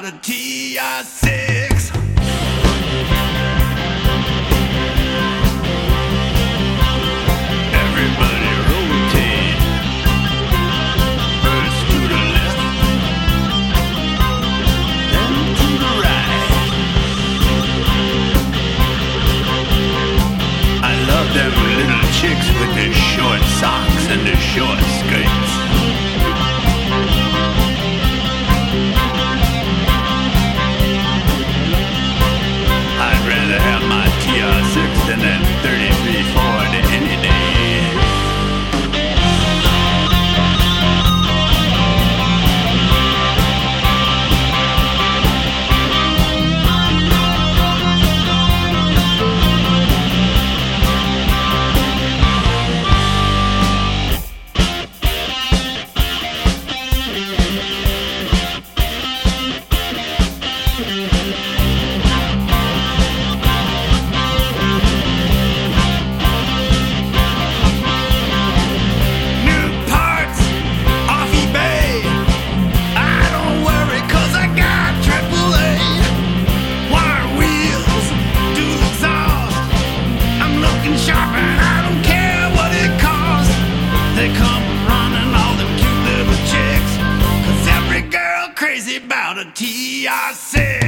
a TR6. Everybody rotate. First to the left, then to the right. I love them little chicks with their short socks and their short skirts. I'd rather have my TR6 than that 33 Ford any day. Sharp and I don't care what it costs. They come running, all them cute little chicks, 'cause every girl crazy about a TR6.